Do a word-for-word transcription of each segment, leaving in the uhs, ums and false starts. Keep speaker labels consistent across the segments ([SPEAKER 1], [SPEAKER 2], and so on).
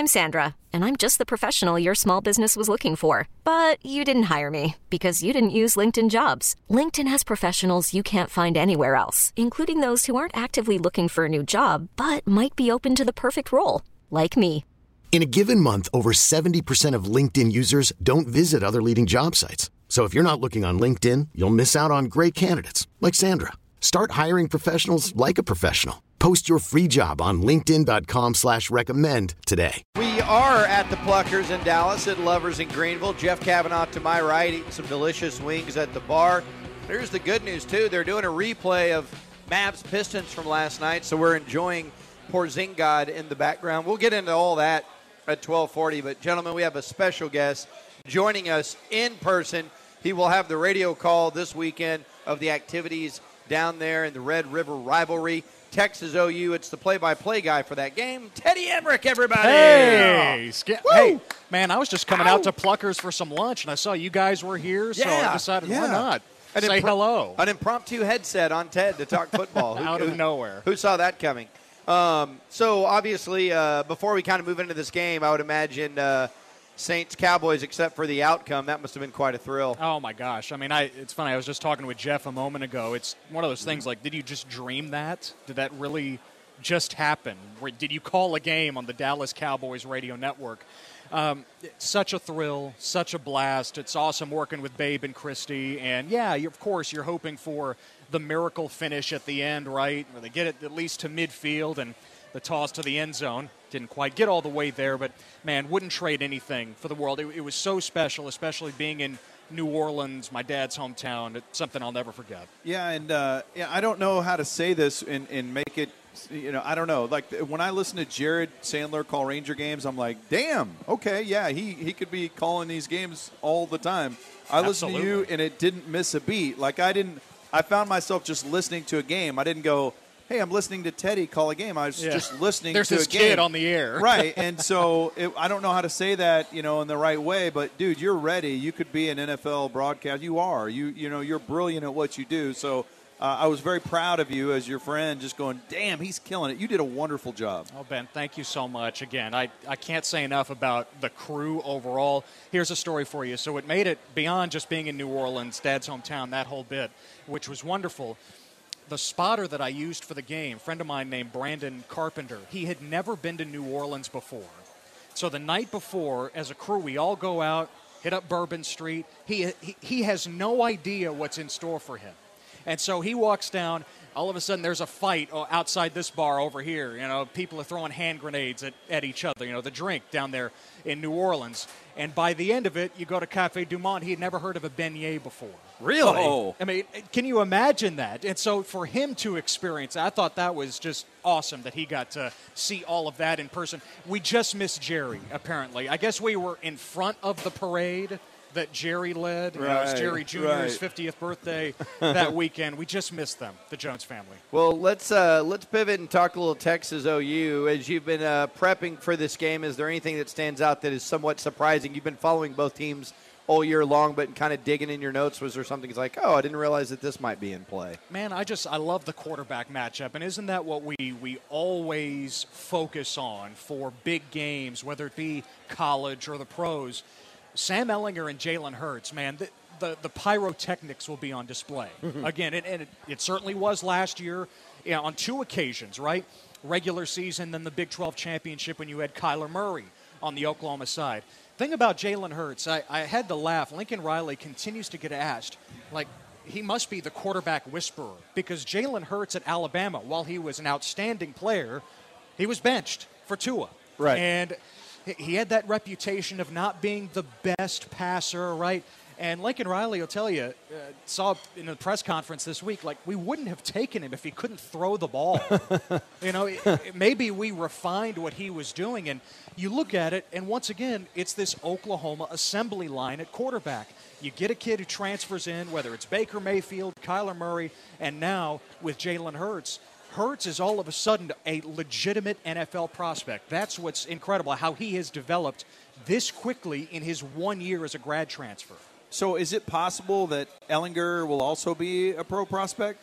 [SPEAKER 1] I'm Sandra, and I'm just the professional your small business was looking for. But you didn't hire me because you didn't use LinkedIn Jobs. LinkedIn has professionals you can't find anywhere else, including those who aren't actively looking for a new job, but might be open to the perfect role, like me.
[SPEAKER 2] In a given month, over seventy percent of LinkedIn users don't visit other leading job sites. So if you're not looking on LinkedIn, you'll miss out on great candidates like Sandra. Start hiring professionals like a professional. Post your free job on linkedin.com slash recommend today.
[SPEAKER 3] We are at the Pluckers in Dallas at Lovers in Greenville. Jeff Kavanaugh to my right eating some delicious wings at the bar. Here's the good news, too. They're doing a replay of Mavs Pistons from last night, so we're enjoying Porzingis in the background. We'll get into all that at twelve forty. But, gentlemen, we have a special guest joining us in person. He will have the radio call this weekend of the activities down there in the Red River rivalry. Texas O U, it's the play-by-play guy for that game, Teddy Emmerich, everybody.
[SPEAKER 4] Hey, hey, man, I was just coming Ow. out to Pluckers for some lunch, and I saw you guys were here, so
[SPEAKER 3] yeah,
[SPEAKER 4] I decided,
[SPEAKER 3] yeah.
[SPEAKER 4] why not?
[SPEAKER 3] An
[SPEAKER 4] Say
[SPEAKER 3] impro-
[SPEAKER 4] hello.
[SPEAKER 3] An impromptu headset on Ted to talk football.
[SPEAKER 4] Out
[SPEAKER 3] who,
[SPEAKER 4] of nowhere.
[SPEAKER 3] Who saw that coming? Um, so, obviously, uh, before we kind of move into this game, I would imagine uh, Saints-Cowboys, except for the outcome, that must have been quite a thrill.
[SPEAKER 4] Oh, my gosh. I mean, I, it's funny. I was just talking with Jeff a moment ago. It's one of those things like, did you just dream that? Did that really just happen? Did you call a game on the Dallas Cowboys radio network? Um, such a thrill, such a blast. It's awesome working with Babe and Christy. And, yeah, you're, of course, you're hoping for the miracle finish at the end, right? Where they get it at least to midfield and the toss to the end zone. Didn't quite get all the way there, but, man, wouldn't trade anything for the world. It, it was so special, especially being in New Orleans, my dad's hometown. It's something I'll never forget.
[SPEAKER 5] Yeah, and uh, yeah, I don't know how to say this and, and make it, you know, I don't know. Like, when I listen to Jared Sandler call Ranger games, I'm like, damn, okay, yeah, he, he could be calling these games all the time. I listened to you, and it didn't miss a beat. Like, I didn't – I found myself just listening to a game. I didn't go – hey, I'm listening to Teddy call a game. I was yeah. just listening
[SPEAKER 4] There's
[SPEAKER 5] to a game.
[SPEAKER 4] There's this kid on the air.
[SPEAKER 5] Right, and so it, I don't know how to say that, you know, in the right way, but, dude, you're ready. You could be an N F L broadcast. You are. You you know, you're brilliant at what you do. So uh, I was very proud of you as your friend, just going, damn, he's killing it. You did a wonderful job.
[SPEAKER 4] Oh, Ben, thank you so much. Again, I, I can't say enough about the crew overall. Here's a story for you. So it made it beyond just being in New Orleans, Dad's hometown, that whole bit, which was wonderful. The spotter that I used for the game, a friend of mine named Brandon Carpenter, he had never been to New Orleans before. So the night before, as a crew, we all go out, hit up Bourbon Street. He, he, he has no idea what's in store for him. And so he walks down. All of a sudden, there's a fight outside this bar over here. You know, people are throwing hand grenades at, at each other, you know, the drink down there in New Orleans. And by the end of it, you go to Cafe Du Monde. He had never heard of a beignet before.
[SPEAKER 3] Really?
[SPEAKER 4] Oh. I mean, can you imagine that? And so for him to experience, I thought that was just awesome that he got to see all of that in person. We just missed Jerry, apparently. I guess we were in front of the parade that Jerry led. You know, it was Jerry Junior's
[SPEAKER 5] right.
[SPEAKER 4] fiftieth birthday that weekend. We just missed them, the Jones family.
[SPEAKER 3] Well, let's uh, let's pivot and talk a little Texas O U. As you've been uh, prepping for this game, is there anything that stands out that is somewhat surprising? You've been following both teams all year long, but kind of digging in your notes, was there something that's like, oh, I didn't realize that this might be in play?
[SPEAKER 4] Man, I just I love the quarterback matchup, and isn't that what we we always focus on for big games, whether it be college or the pros? Sam Ehlinger and Jalen Hurts, man, the, the, the pyrotechnics will be on display. Mm-hmm. Again, it, and it, it certainly was last year, you know, on two occasions, right? Regular season, then the Big twelve championship when you had Kyler Murray on the Oklahoma side. Thing about Jalen Hurts, I, I had to laugh. Lincoln Riley continues to get asked, like, he must be the quarterback whisperer, because Jalen Hurts at Alabama, while he was an outstanding player, he was benched for Tua.
[SPEAKER 3] Right.
[SPEAKER 4] And he had that reputation of not being the best passer, right? And Lincoln Riley will tell you, uh, saw in a press conference this week, like, we wouldn't have taken him if he couldn't throw the ball. you know, it, it, maybe we refined what he was doing. And you look at it, and once again, it's this Oklahoma assembly line at quarterback. You get a kid who transfers in, whether it's Baker Mayfield, Kyler Murray, and now with Jalen Hurts. Hurts is all of a sudden a legitimate N F L prospect. That's what's incredible, how he has developed this quickly in his one year as a grad transfer.
[SPEAKER 5] So is it possible that Ehlinger will also be a pro prospect?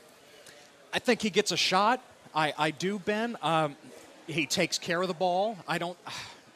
[SPEAKER 4] I think he gets a shot. I, I do, Ben. Um, he takes care of the ball. I don't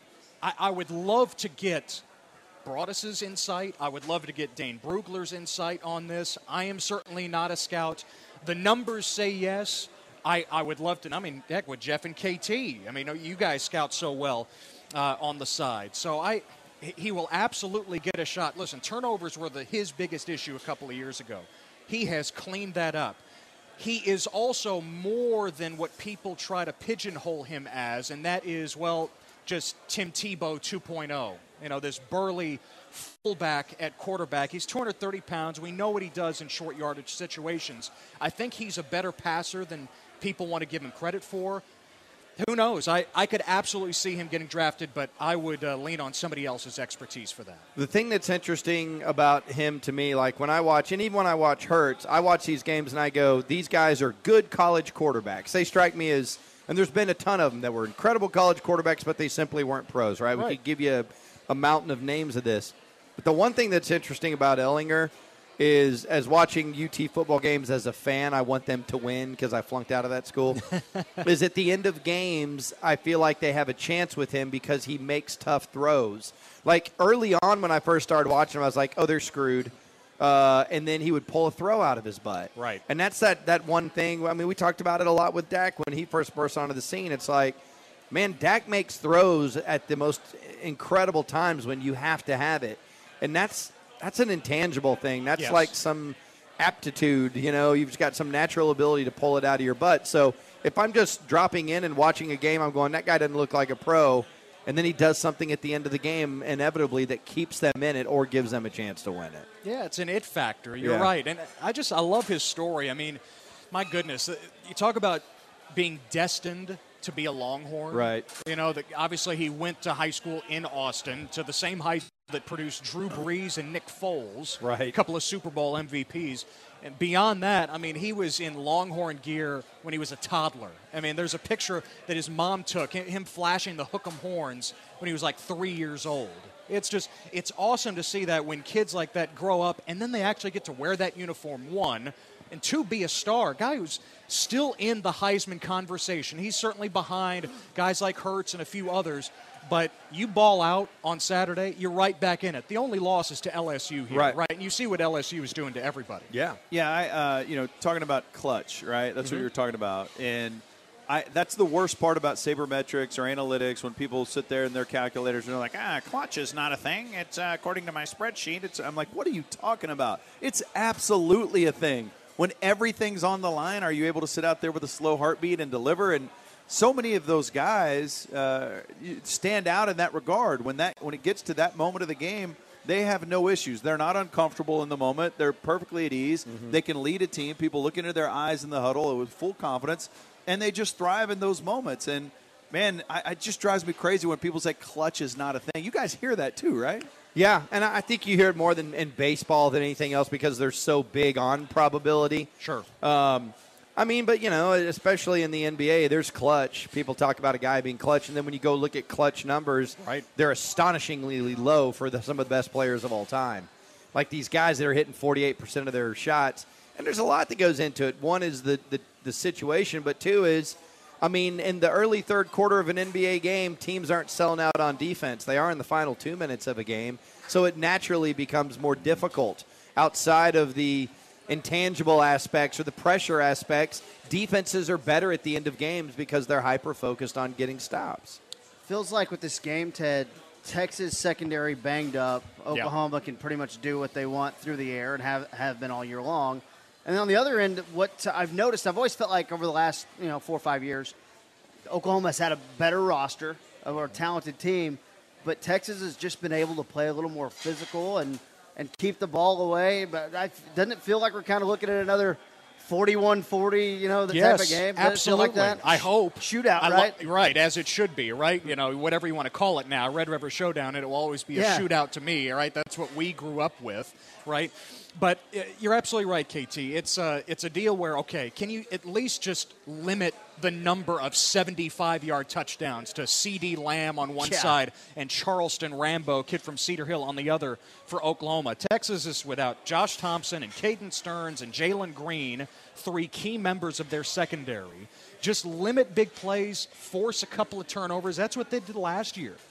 [SPEAKER 4] I, I would love to get Broadus's insight. I would love to get Dane Brugler's insight on this. I am certainly not a scout. The numbers say yes. I, I would love to. I mean, heck, with Jeff and K T. I mean, you guys scout so well uh, on the side. So I, he will absolutely get a shot. Listen, turnovers were the, his biggest issue a couple of years ago. He has cleaned that up. He is also more than what people try to pigeonhole him as, and that is, well, just Tim Tebow two point oh. You know, this burly fullback at quarterback. He's two hundred thirty pounds. We know what he does in short yardage situations. I think he's a better passer than people want to give him credit for. Who knows? I, I could absolutely see him getting drafted, but I would uh, lean on somebody else's expertise for that.
[SPEAKER 3] The thing that's interesting about him to me, like when I watch, and even when I watch Hurts, I watch these games and I go, these guys are good college quarterbacks. They strike me as, and there's been a ton of them that were incredible college quarterbacks, but they simply weren't pros, right?
[SPEAKER 4] Right.
[SPEAKER 3] We could give you a, a mountain of names of this. But the one thing that's interesting about Ehlinger is, as watching U T football games as a fan, I want them to win because I flunked out of that school, is at the end of games, I feel like they have a chance with him because he makes tough throws. Like early on when I first started watching him, I was like, oh, they're screwed. Uh, and then he would pull a throw out of his butt.
[SPEAKER 4] Right.
[SPEAKER 3] And that's that, that one thing. I mean, we talked about it a lot with Dak when he first burst onto the scene. It's like, man, Dak makes throws at the most incredible times when you have to have it. And that's that's an intangible thing. That's
[SPEAKER 4] yes.
[SPEAKER 3] like some aptitude, you know. You've just got some natural ability to pull it out of your butt. So if I'm just dropping in and watching a game, I'm going, that guy doesn't look like a pro. And then he does something at the end of the game inevitably that keeps them in it or gives them a chance to win it.
[SPEAKER 4] Yeah, it's an it factor. You're
[SPEAKER 3] Yeah.
[SPEAKER 4] right. And I just, I love his story. I mean, my goodness, you talk about being destined to be a Longhorn.
[SPEAKER 3] Right.
[SPEAKER 4] You know, that obviously he went to high school in Austin, to the same high school that produced Drew Brees and Nick Foles.
[SPEAKER 3] Right.
[SPEAKER 4] A couple of Super Bowl M V Ps. And beyond that, I mean, he was in Longhorn gear when he was a toddler. I mean, there's a picture that his mom took, him flashing the hook 'em horns when he was like three years old. It's just, it's awesome to see that when kids like that grow up and then they actually get to wear that uniform, one, and two, be a star. A guy who's still in the Heisman conversation. He's certainly behind guys like Hurts and a few others. But you ball out on Saturday, you're right back in it. The only loss is to L S U here,
[SPEAKER 3] Right.
[SPEAKER 4] right? And you see what L S U is doing to everybody.
[SPEAKER 3] Yeah.
[SPEAKER 5] Yeah, I, uh, you know, talking about clutch, right? That's
[SPEAKER 4] Mm-hmm.
[SPEAKER 5] what you're talking about. And I, that's the worst part about sabermetrics or analytics when people sit there in their calculators and they're like, ah, clutch is not a thing. It's uh, according to my spreadsheet. It's. I'm like, what are you talking about? It's absolutely a thing. When everything's on the line, are you able to sit out there with a slow heartbeat and deliver? And so many of those guys uh, stand out in that regard. When that when it gets to that moment of the game, they have no issues. They're not uncomfortable in the moment. They're perfectly at ease. Mm-hmm. They can lead a team. People look into their eyes in the huddle with full confidence, and they just thrive in those moments. And, man, I, it just drives me crazy when people say clutch is not a thing. You guys hear that too, right?
[SPEAKER 3] Yeah, and I think you hear it more than in baseball than anything else because they're so big on probability.
[SPEAKER 4] Sure.
[SPEAKER 3] Um, I mean, but, you know, especially in the N B A, there's clutch. People talk about a guy being clutch, and then when you go look at clutch numbers,
[SPEAKER 4] right.
[SPEAKER 3] they're astonishingly low for the, some of the best players of all time. Like these guys that are hitting forty-eight percent of their shots, and there's a lot that goes into it. One is the, the, the situation, but two is, I mean, in the early third quarter of an N B A game, teams aren't selling out on defense. They are in the final two minutes of a game, so it naturally becomes more difficult outside of the intangible aspects or the pressure aspects. Defenses are better at the end of games because they're hyper-focused on getting stops.
[SPEAKER 6] Feels like with this game, Ted, Texas secondary banged up. Oklahoma yeah. can pretty much do what they want through the air and have, have been all year long. And then on the other end, what I've noticed, I've always felt like over the last you know four or five years, Oklahoma has had a better roster, a more talented team, but Texas has just been able to play a little more physical and – and keep the ball away. But I, doesn't it feel like we're kind of looking at another forty-one forty, you know, the
[SPEAKER 4] yes,
[SPEAKER 6] type of game?
[SPEAKER 4] Does absolutely.
[SPEAKER 6] It feel like that?
[SPEAKER 4] I hope.
[SPEAKER 6] Shootout,
[SPEAKER 4] I
[SPEAKER 6] right?
[SPEAKER 4] Lo- right, as it should be, right? You know, whatever you want to call it now, Red River Showdown, it will always be
[SPEAKER 6] yeah.
[SPEAKER 4] a shootout to me, right? That's what we grew up with, right? But uh, you're absolutely right, K T. It's, uh, it's a deal where, okay, can you at least just limit the number of seventy-five-yard touchdowns to C D Lamb on one
[SPEAKER 6] yeah.
[SPEAKER 4] side and Charleston Rambo, kid from Cedar Hill, on the other for Oklahoma. Texas is without Josh Thompson and Caden Stearns and Jalen Green, three key members of their secondary. Just limit big plays, force a couple of turnovers. That's what they did last year.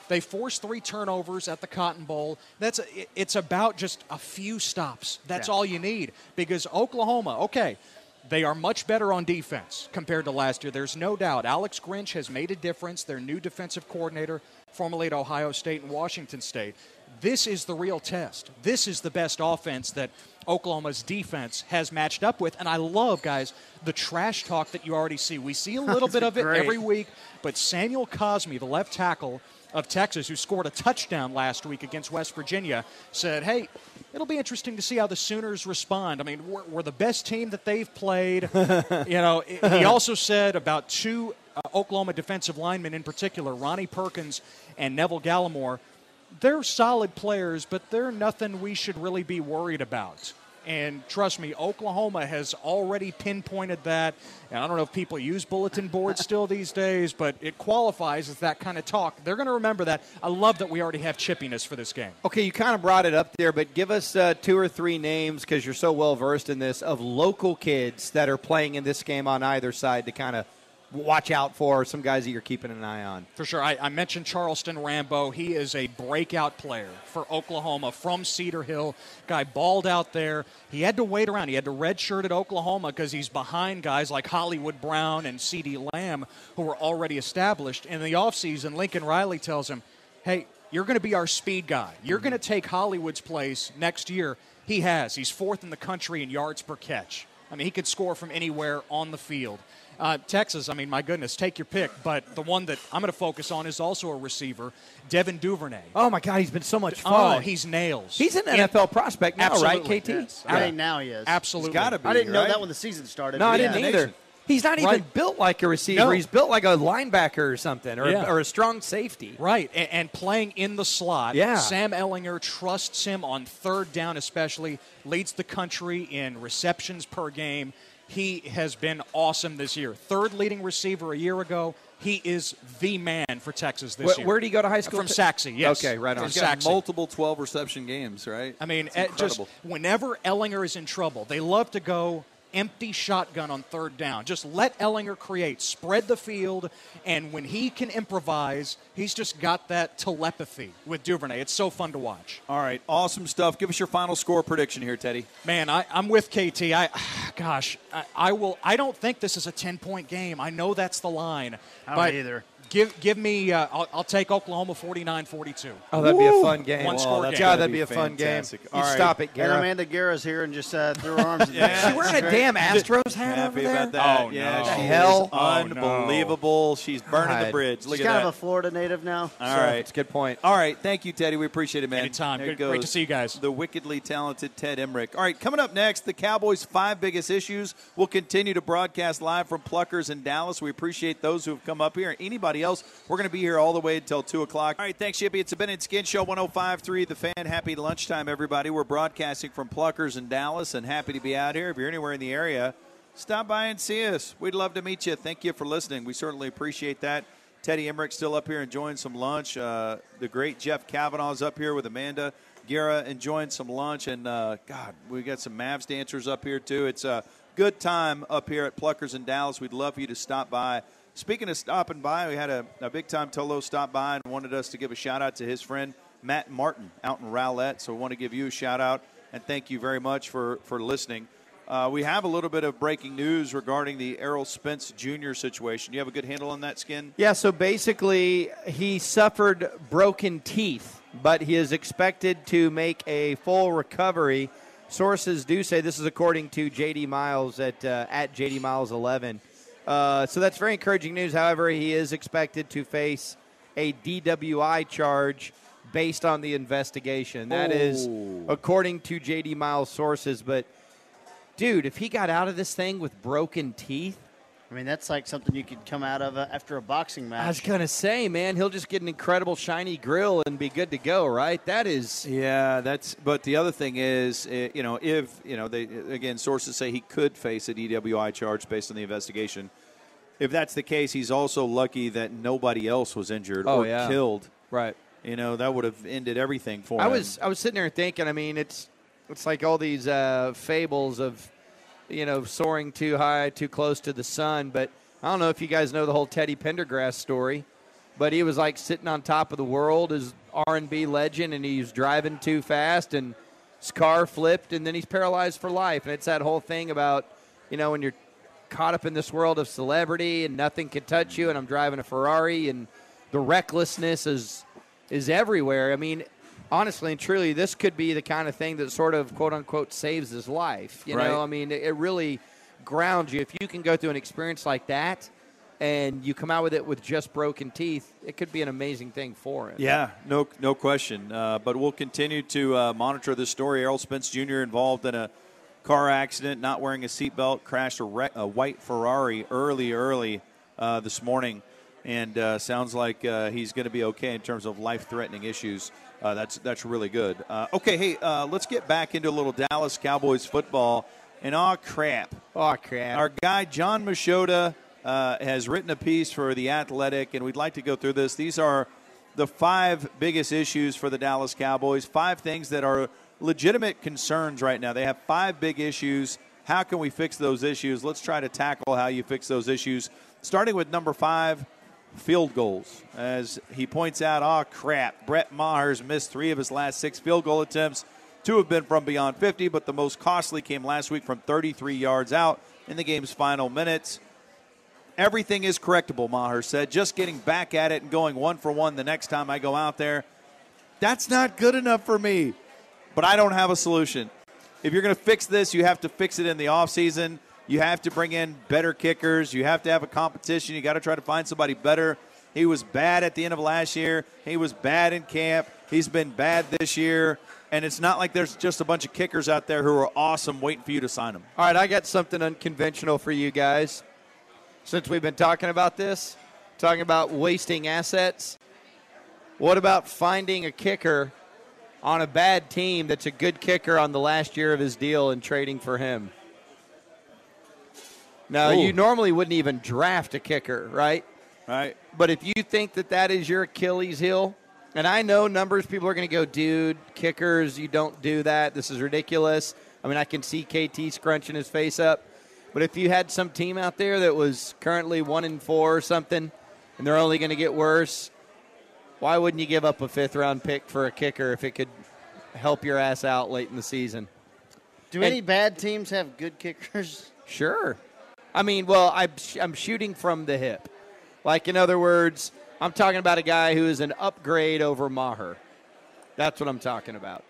[SPEAKER 4] They forced three turnovers at the Cotton Bowl. That's a, it's about just a few stops. That's yeah. all you need, because Oklahoma, okay, they are much better on defense compared to last year. There's no doubt. Alex Grinch has made a difference, their new defensive coordinator, formerly at Ohio State and Washington State. This is the real test. This is the best offense that Oklahoma's defense has matched up with. And I love, guys, the trash talk that you already see. We see a little bit of it
[SPEAKER 6] great.
[SPEAKER 4] every week, but Samuel Cosme, the left tackle of Texas, who scored a touchdown last week against West Virginia, said, hey, it'll be interesting to see how the Sooners respond. I mean, we're, we're the best team that they've played. you know, he also said about two uh, Oklahoma defensive linemen in particular, Ronnie Perkins and Neville Gallimore, they're solid players, but they're nothing we should really be worried about. And trust me, Oklahoma has already pinpointed that. And I don't know if people use bulletin boards still these days, but it qualifies as that kind of talk. They're going to remember that. I love that we already have chippiness for this game.
[SPEAKER 3] Okay, you kind of brought it up there, but give us uh, two or three names, because you're so well-versed in this, of local kids that are playing in this game on either side to kind of watch out for, some guys that you're keeping an eye on.
[SPEAKER 4] For sure. I, I mentioned Charleston Rambo. He is a breakout player for Oklahoma from Cedar Hill. Guy balled out there. He had to wait around. He had to redshirt at Oklahoma because he's behind guys like Hollywood Brown and CeeDee Lamb, who were already established. In the offseason, Lincoln Riley tells him, hey, you're going to be our speed guy. You're going to take Hollywood's place next year. He has. He's fourth in the country in yards per catch. I mean, he could score from anywhere on the field. Uh, Texas, I mean, my goodness, take your pick. But the one that I'm going to focus on is also a receiver, Devin Duvernay.
[SPEAKER 3] Oh, my God, he's been so much fun.
[SPEAKER 4] Oh, he's nails.
[SPEAKER 3] He's an N F L prospect now,
[SPEAKER 4] Absolutely.
[SPEAKER 3] right, K T?
[SPEAKER 6] Yes. I
[SPEAKER 3] Yeah.
[SPEAKER 6] think now he is.
[SPEAKER 4] Absolutely.
[SPEAKER 5] He's got to be,
[SPEAKER 6] I didn't
[SPEAKER 5] right?
[SPEAKER 6] know that when the season started.
[SPEAKER 3] No, I
[SPEAKER 6] Yeah.
[SPEAKER 3] didn't either. He's not even
[SPEAKER 4] Right.
[SPEAKER 3] built like a receiver.
[SPEAKER 4] No.
[SPEAKER 3] He's built like a linebacker or something, or,
[SPEAKER 4] Yeah.
[SPEAKER 3] a, or a strong safety.
[SPEAKER 4] Right, and, and playing in the slot.
[SPEAKER 3] Yeah.
[SPEAKER 4] Sam Ehlinger trusts him on third down especially, leads the country in receptions per game. He has been awesome this year. Third leading receiver a year ago. He is the man for Texas this
[SPEAKER 3] Where,
[SPEAKER 4] year.
[SPEAKER 3] where did he go to high school?
[SPEAKER 4] From Saxe, yes.
[SPEAKER 3] Okay, right on.
[SPEAKER 5] He's
[SPEAKER 4] From
[SPEAKER 5] got
[SPEAKER 4] Saxe.
[SPEAKER 5] multiple twelve-reception games, right?
[SPEAKER 4] I mean,
[SPEAKER 5] It's
[SPEAKER 4] eh, just
[SPEAKER 5] incredible.
[SPEAKER 4] whenever Ehlinger is in trouble, they love to go empty shotgun on third down. Just let Ehlinger create, spread the field, and when he can improvise, he's just got that telepathy with Duvernay. It's so fun to watch.
[SPEAKER 5] All right, awesome stuff. Give us your final score prediction here, Teddy.
[SPEAKER 4] Man, I, I'm with K T. I, gosh, I, I will. I don't think this is a ten-point game. I know that's the line.
[SPEAKER 6] I don't
[SPEAKER 4] but
[SPEAKER 6] either.
[SPEAKER 4] Give give me. Uh, I'll, I'll take Oklahoma forty-nine forty-two.
[SPEAKER 3] Oh, that'd be a fun game.
[SPEAKER 4] One
[SPEAKER 3] Well,
[SPEAKER 4] score
[SPEAKER 3] that's
[SPEAKER 4] game.
[SPEAKER 3] God,
[SPEAKER 5] gotta
[SPEAKER 3] that'd
[SPEAKER 5] be
[SPEAKER 3] be a fun game.
[SPEAKER 5] fantastic.
[SPEAKER 3] You
[SPEAKER 5] All right.
[SPEAKER 3] stop it,
[SPEAKER 6] And
[SPEAKER 3] Garrett.
[SPEAKER 6] Amanda Guerra's here and just uh, threw her arms in the air.
[SPEAKER 3] She's wearing a damn Astros hat
[SPEAKER 5] Happy
[SPEAKER 3] over there.
[SPEAKER 5] about that.
[SPEAKER 4] Oh,
[SPEAKER 5] yeah,
[SPEAKER 4] no.
[SPEAKER 5] she
[SPEAKER 3] Hell?
[SPEAKER 5] is
[SPEAKER 4] Oh, no.
[SPEAKER 5] unbelievable. She's burning the
[SPEAKER 3] God.
[SPEAKER 5] bridge. Look
[SPEAKER 6] She's
[SPEAKER 5] at
[SPEAKER 6] kind
[SPEAKER 5] that.
[SPEAKER 6] of a Florida native now.
[SPEAKER 5] All
[SPEAKER 6] so-
[SPEAKER 5] right.
[SPEAKER 3] That's a good point.
[SPEAKER 5] All right, thank you, Teddy. We appreciate it, man.
[SPEAKER 4] Anytime.
[SPEAKER 5] There
[SPEAKER 4] Good-
[SPEAKER 5] it goes.
[SPEAKER 4] great to see you guys.
[SPEAKER 5] The wickedly talented Ted Emmerich. All right, coming up next, the Cowboys' five biggest issues. We'll continue to broadcast live from Pluckers in Dallas. We appreciate those who have come up here. Anybody else, we're going to be here all the way until two o'clock. All right, thanks, Shippy. It's a Ben and Skin Show, one oh five point three The Fan. Happy lunchtime, everybody. We're broadcasting from Pluckers in Dallas and happy to be out here. If you're anywhere in the area, stop by and see us. We'd love to meet you. Thank you for listening. We certainly appreciate that. Teddy Emmerich still up here enjoying some lunch. Uh, the great Jeff Kavanaugh's up here with Amanda Guerra enjoying some lunch. And, uh, God, we got some Mavs dancers up here, too. It's a good time up here at Pluckers in Dallas. We'd love for you to stop by. Speaking of stopping by, we had a, a big-time Tolo stop by and wanted us to give a shout-out to his friend Matt Martin out in Rowlett. So I want to give you a shout-out and thank you very much for, for listening. Uh, we have a little bit of breaking news regarding the Errol Spence Junior situation. You have a good handle on that, Skin?
[SPEAKER 3] Yeah, so basically he suffered broken teeth, but he is expected to make a full recovery. Sources do say, this is according to J D Miles at uh, at J D Miles eleven. Uh, so that's very encouraging news. However, he is expected to face a D W I charge based on the investigation. That is
[SPEAKER 5] Oh.
[SPEAKER 3] according to J D Miles sources. But, dude, if he got out of this thing with broken teeth,
[SPEAKER 6] I mean, that's like something you could come out of uh, after a boxing match.
[SPEAKER 3] I was going to say, man, he'll just get an incredible shiny grill and be good to go, right? That is...
[SPEAKER 5] Yeah, that's. But the other thing is, uh, you know, if you know, they again, sources say he could face a D W I charge based on the investigation. If that's the case, he's also lucky that nobody else was injured
[SPEAKER 3] Oh,
[SPEAKER 5] or
[SPEAKER 3] yeah.
[SPEAKER 5] killed.
[SPEAKER 3] Right.
[SPEAKER 5] You know, that would have ended everything for
[SPEAKER 3] I
[SPEAKER 5] him.
[SPEAKER 3] was I was sitting there thinking, I mean, it's it's like all these uh, fables of, you know, soaring too high, too close to the sun. But I don't know if you guys know the whole Teddy Pendergrass story. but he was like sitting on top of the world as R and B legend, and he was driving too fast, and his car flipped, and then he's paralyzed for life. And it's that whole thing about, you know, when you're caught up in this world of celebrity and nothing can touch you, and I'm driving a Ferrari, and the recklessness is is everywhere. I mean, honestly and truly, this could be the kind of thing that sort of, quote-unquote, saves his life. You
[SPEAKER 5] right.
[SPEAKER 3] know, I mean, it really grounds you. If you can go through an experience like that and you come out with it with just broken teeth, it could be an amazing thing for him.
[SPEAKER 5] Yeah, no no question. Uh, but we'll continue to uh, monitor this story. Errol Spence Junior involved in a car accident, not wearing a seatbelt, crashed a, re- a white Ferrari early, early uh, this morning. And uh, sounds like uh, he's going to be okay in terms of life-threatening issues. Uh, that's that's really good. Uh, okay, hey, uh, let's get back into a little Dallas Cowboys football. And aw, crap.
[SPEAKER 3] Aw, crap.
[SPEAKER 5] Our guy, John Machota, uh, has written a piece for The Athletic, and we'd like to go through this. These are the five biggest issues for the Dallas Cowboys, five things that are legitimate concerns right now. They have five big issues. How can we fix those issues? Let's try to tackle how you fix those issues. Starting with number five, field goals. As he points out, oh, crap, Brett Maher's missed three of his last six field goal attempts. Two have been from beyond fifty, but the most costly came last week from thirty-three yards out in the game's final minutes. Everything is correctable, Maher said. Just getting back at it and going one for one the next time I go out there, that's not good enough for me. But I don't have a solution. If you're going to fix this, you have to fix it in the offseason. You have to bring in better kickers. You have to have a competition. You got to try to find somebody better. He was bad at the end of last year. He was bad in camp. He's been bad this year. And it's not like there's just a bunch of kickers out there who are awesome waiting for you to sign them.
[SPEAKER 3] All right, I got something unconventional for you guys. Since we've been talking about this, talking about wasting assets, what about finding a kicker on a bad team that's a good kicker on the last year of his deal and trading for him? Now, Ooh. You normally wouldn't even draft a kicker, right?
[SPEAKER 5] Right.
[SPEAKER 3] But if you think that that is your Achilles heel, and I know numbers, people are going to go, dude, kickers, you don't do that. This is ridiculous. I mean, I can see K T scrunching his face up. But if you had some team out there that was currently one and four or something, and they're only going to get worse, why wouldn't you give up a fifth-round pick for a kicker if it could help your ass out late in the season?
[SPEAKER 6] Do and, any bad teams have good kickers?
[SPEAKER 3] Sure. I mean, well, I'm, I'm shooting from the hip. Like, in other words, I'm talking about a guy who is an upgrade over Maher. That's what I'm talking about.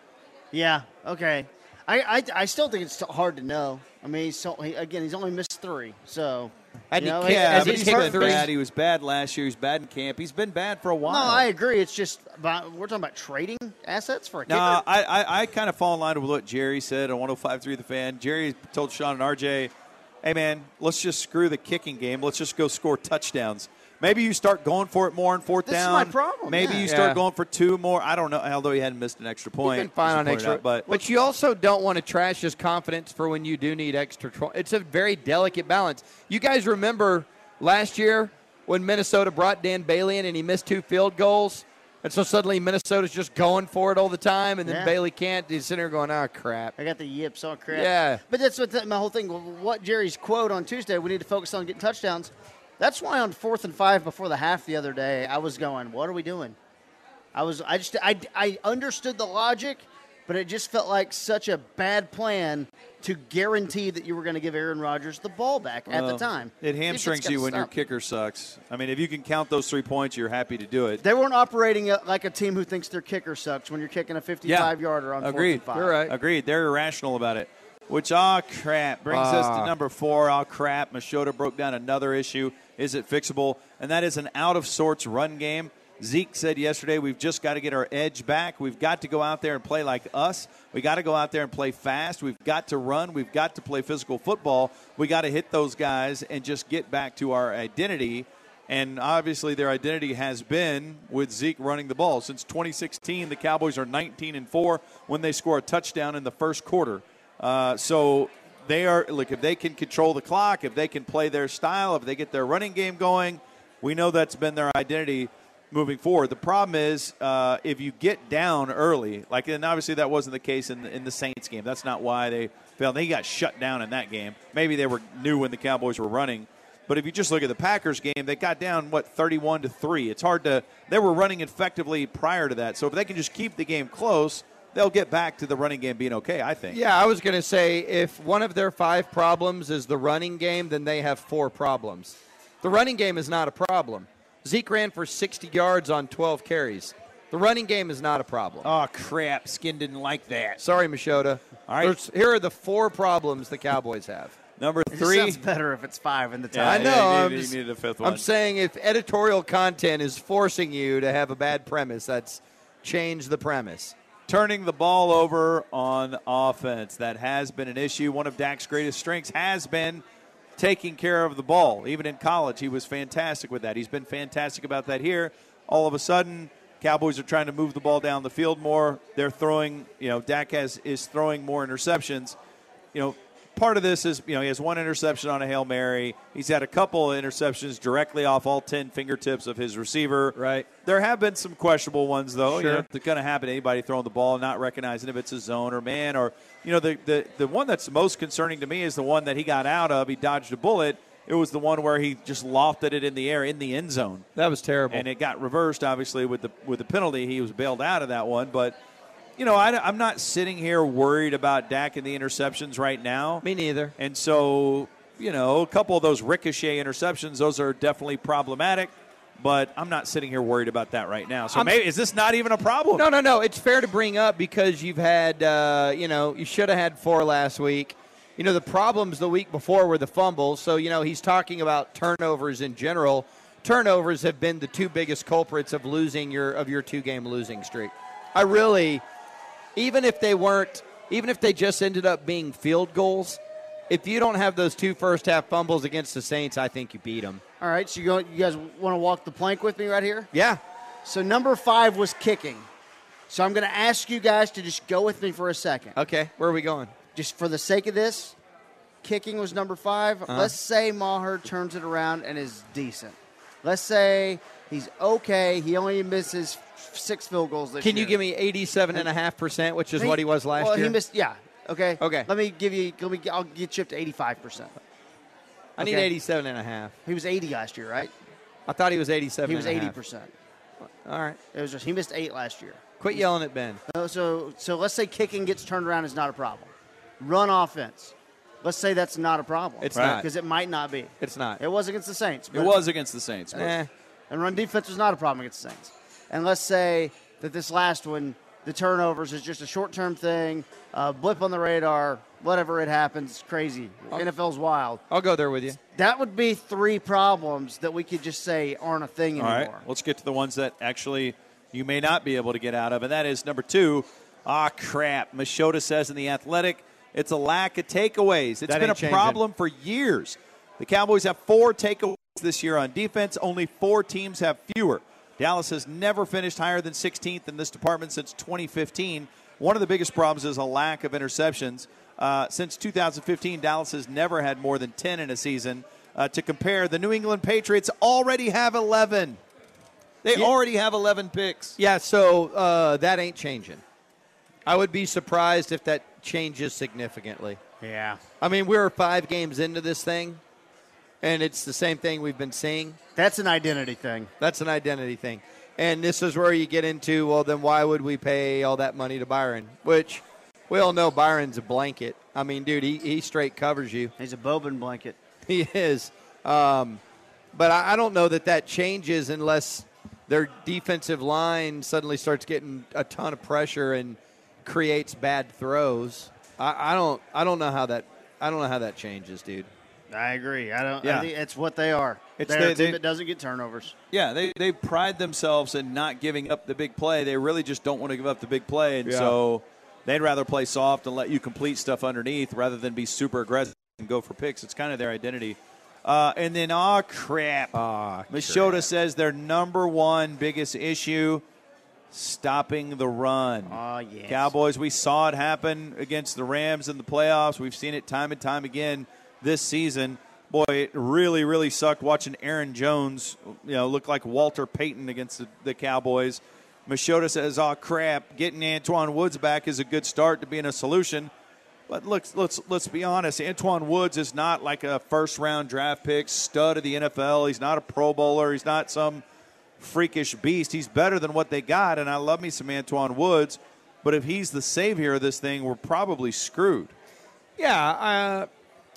[SPEAKER 6] Yeah, okay. I, I, I still think it's hard to know. I mean, he's so, he, again, he's only missed three. So,
[SPEAKER 5] you know, yeah, but he's been bad. He was bad last year. He was bad in camp. He's been bad for a while.
[SPEAKER 6] No, I agree. It's just about, we're talking about trading assets for a kicker.
[SPEAKER 5] No, I, I, I kind of fall in line with what Jerry said on one oh five point three The Fan. Jerry told Sean and R J, hey, man, let's just screw the kicking game. Let's just go score touchdowns. Maybe you start going for it more on fourth
[SPEAKER 6] this
[SPEAKER 5] down.
[SPEAKER 6] This is my problem.
[SPEAKER 5] Maybe
[SPEAKER 6] yeah.
[SPEAKER 5] you start
[SPEAKER 3] yeah.
[SPEAKER 5] going for two more. I don't know, although he hadn't missed an extra point.
[SPEAKER 3] He's been fine on extra.
[SPEAKER 5] Out, but,
[SPEAKER 3] but you also don't want to trash his confidence for when you do need extra. It's a very delicate balance. You guys remember last year when Minnesota brought Dan Bailey in and he missed two field goals? And so suddenly Minnesota's just going for it all the time, and then
[SPEAKER 6] yeah.
[SPEAKER 3] Bailey can't. He's sitting there going, oh, crap.
[SPEAKER 6] I got the yips, oh, crap.
[SPEAKER 3] Yeah.
[SPEAKER 6] But that's what the, my whole thing, what Jerry's quote on Tuesday, we need to focus on getting touchdowns. That's why on fourth and five before the half the other day, I was going, what are we doing? I was, I just, I, I understood the logic, but it just felt like such a bad plan to guarantee that you were going to give Aaron Rodgers the ball back at
[SPEAKER 5] well,
[SPEAKER 6] the time.
[SPEAKER 5] It hamstrings you when
[SPEAKER 6] stop.
[SPEAKER 5] your kicker sucks. I mean, if you can count those three points, you're happy to do it.
[SPEAKER 6] They weren't operating like a team who thinks their kicker sucks when you're kicking a fifty-five-yarder yeah. on
[SPEAKER 5] Agreed.
[SPEAKER 6] fourth and five.
[SPEAKER 3] You're right.
[SPEAKER 5] Agreed. They're irrational about it. Which, ah, crap, brings uh. us to number four. Ah, crap. Machota broke down another issue. Is it fixable? And that is an out-of-sorts run game. Zeke said yesterday, we've just got to get our edge back. We've got to go out there and play like us. We got to go out there and play fast. We've got to run. We've got to play physical football. We got to hit those guys and just get back to our identity. And obviously their identity has been with Zeke running the ball. Since twenty sixteen, the Cowboys are nineteen and four when they score a touchdown in the first quarter. Uh, so they are, look, if they can control the clock, if they can play their style, if they get their running game going, we know that's been their identity moving forward. The problem is uh, if you get down early, like, and obviously that wasn't the case in the, in the Saints game. That's not why they failed. They got shut down in that game. Maybe they were new when the Cowboys were running. But if you just look at the Packers game, they got down, what, thirty-one to three. It's hard to – they were running effectively prior to that. So if they can just keep the game close, they'll get back to the running game being okay, I think.
[SPEAKER 3] Yeah, I was going to say if one of their five problems is the running game, then they have four problems. The running game is not a problem. Zeke ran for sixty yards on twelve carries. The running game is not a problem.
[SPEAKER 5] Oh, crap. Skin didn't like that.
[SPEAKER 3] Sorry, Machota.
[SPEAKER 5] All right.
[SPEAKER 3] There's, here are the four problems the Cowboys have.
[SPEAKER 5] Number
[SPEAKER 6] It
[SPEAKER 5] three.
[SPEAKER 6] sounds better if it's five in the top.
[SPEAKER 5] Yeah,
[SPEAKER 3] I know.
[SPEAKER 5] yeah, you
[SPEAKER 3] I'm,
[SPEAKER 5] need-
[SPEAKER 3] just-
[SPEAKER 5] you need a fifth one.
[SPEAKER 3] I'm saying if editorial content is forcing you to have a bad premise, that's change the premise.
[SPEAKER 5] Turning the ball over on offense. That has been an issue. One of Dak's greatest strengths has been taking care of the ball. Even in college, he was fantastic with that. He's been fantastic about that here. All of a sudden, Cowboys are trying to move the ball down the field more. They're throwing, you know, Dak has, is throwing more interceptions. You know, part of this is, you know, he has one interception on a Hail Mary. He's had a couple of interceptions directly off all ten fingertips of his receiver.
[SPEAKER 3] Right.
[SPEAKER 5] There have been some questionable ones, though.
[SPEAKER 3] Sure.
[SPEAKER 5] You know, it's going to happen to anybody throwing the ball, not recognizing if it's a zone or man. Or, you know, the, the, the one that's most concerning to me is the one that he got out of. He dodged a bullet. It was the one where he just lofted it in the air in the end zone.
[SPEAKER 3] That was terrible.
[SPEAKER 5] And it got reversed, obviously, with the with the penalty. He was bailed out of that one. But, you know, I, I'm not sitting here worried about Dak and the interceptions right now.
[SPEAKER 3] Me neither.
[SPEAKER 5] And so, you know, a couple of those ricochet interceptions, those are definitely problematic. But I'm not sitting here worried about that right now. So
[SPEAKER 3] I'm,
[SPEAKER 5] maybe is this not even a problem?
[SPEAKER 3] No, no, no. It's fair to bring up because you've had, uh, you know, you should have had four last week. You know, the problems the week before were the fumbles. So, you know, he's talking about turnovers in general. Turnovers have been the two biggest culprits of losing your of your two-game losing streak. I really, even if they weren't, even if they just ended up being field goals, if you don't have those two first-half fumbles against the Saints, I think you beat them.
[SPEAKER 6] All right, so you, go, you guys want to walk the plank with me right here?
[SPEAKER 3] Yeah.
[SPEAKER 6] So number five was kicking. So I'm going to ask you guys to just go with me for a second.
[SPEAKER 3] Okay, where are we going?
[SPEAKER 6] Just for the sake of this, kicking was number five.
[SPEAKER 3] Uh-huh.
[SPEAKER 6] Let's say Maher turns it around and is decent. Let's say he's okay. He only misses six field goals this
[SPEAKER 3] Can
[SPEAKER 6] year.
[SPEAKER 3] you give me eighty-seven point five percent, which is
[SPEAKER 6] He-
[SPEAKER 3] what he was last
[SPEAKER 6] well,
[SPEAKER 3] year?
[SPEAKER 6] he missed, yeah. Okay.
[SPEAKER 3] Okay.
[SPEAKER 6] Let me give you, let me, I'll get you up to eighty-five percent.
[SPEAKER 3] I need
[SPEAKER 6] okay.
[SPEAKER 3] eighty-seven and a half.
[SPEAKER 6] He was eighty last year, right?
[SPEAKER 3] I thought he was eighty-seven.
[SPEAKER 6] He was
[SPEAKER 3] and a
[SPEAKER 6] eighty
[SPEAKER 3] half.
[SPEAKER 6] percent.
[SPEAKER 3] All right.
[SPEAKER 6] It was just, he missed eight last year.
[SPEAKER 3] Quit yelling at Ben.
[SPEAKER 6] So, so, so let's say kicking gets turned around is not a problem. Run offense. Let's say that's not a problem.
[SPEAKER 3] It's not.
[SPEAKER 6] Because it might not be.
[SPEAKER 3] It's not.
[SPEAKER 6] It was against the Saints.
[SPEAKER 5] It
[SPEAKER 6] but-
[SPEAKER 5] was against the Saints. but-
[SPEAKER 3] Eh.
[SPEAKER 6] And run defense was not a problem against the Saints. And let's say that this last one, the turnovers, is just a short-term thing, uh, blip on the radar, whatever it happens, crazy. N F L's wild.
[SPEAKER 3] I'll go there with you.
[SPEAKER 6] That would be three problems that we could just say aren't a thing
[SPEAKER 5] All
[SPEAKER 6] anymore.
[SPEAKER 5] right, let's get to the ones that actually you may not be able to get out of, and that is number two. Ah, crap. Machota says in The Athletic, it's a lack of takeaways. It's
[SPEAKER 3] That
[SPEAKER 5] been a
[SPEAKER 3] ain't changing.
[SPEAKER 5] problem for years. The Cowboys have four takeaways this year on defense. Only four teams have fewer. Dallas has never finished higher than sixteenth in this department since twenty fifteen. One of the biggest problems is a lack of interceptions. Uh, since two thousand fifteen, Dallas has never had more than ten in a season. Uh, to compare, the New England Patriots already have eleven. They
[SPEAKER 3] Yeah.
[SPEAKER 5] already have eleven picks.
[SPEAKER 3] Yeah, so uh, that ain't changing. I would be surprised if that changes significantly.
[SPEAKER 6] Yeah.
[SPEAKER 3] I mean, we're five games into this thing, and it's the same thing we've been seeing.
[SPEAKER 6] That's an identity thing.
[SPEAKER 3] That's an identity thing. And this is where you get into, well, then why would we pay all that money to Byron? Which we all know Byron's a blanket. I mean, dude, he, he straight covers you.
[SPEAKER 6] He's a Bobin blanket.
[SPEAKER 3] He is. Um, but I, I don't know that that changes unless their defensive line suddenly starts getting a ton of pressure and creates bad throws. I, I don't. I don't know how that. I don't know how that changes, dude.
[SPEAKER 6] I agree. I don't.
[SPEAKER 5] Yeah.
[SPEAKER 6] I think it's what they are.
[SPEAKER 5] It's
[SPEAKER 6] They're
[SPEAKER 5] they-
[SPEAKER 6] a team
[SPEAKER 5] they-
[SPEAKER 6] that doesn't get turnovers.
[SPEAKER 5] Yeah, they, they pride themselves in not giving up the big play. They really just don't want to give up the big play, and
[SPEAKER 3] Yeah.
[SPEAKER 5] so they'd rather play soft and let you complete stuff underneath rather than be super aggressive and go for picks. It's kind of their identity. Uh, and then, oh, crap.
[SPEAKER 3] Ah,
[SPEAKER 5] Machota says their number one biggest issue, stopping the run.
[SPEAKER 6] Oh, yes.
[SPEAKER 5] Cowboys, we saw it happen against the Rams in the playoffs. We've seen it time and time again this season. Boy, it really, really sucked watching Aaron Jones, you know, look like Walter Payton against the, the Cowboys. Machota says, oh, crap, getting Antoine Woods back is a good start to being a solution. But look, let's let's be honest. Antoine Woods is not like a first-round draft pick, stud of the N F L. He's not a Pro Bowler. He's not some freakish beast. He's better than what they got, and I love me some Antoine Woods. But if he's the savior of this thing, we're probably screwed.
[SPEAKER 3] Yeah, uh,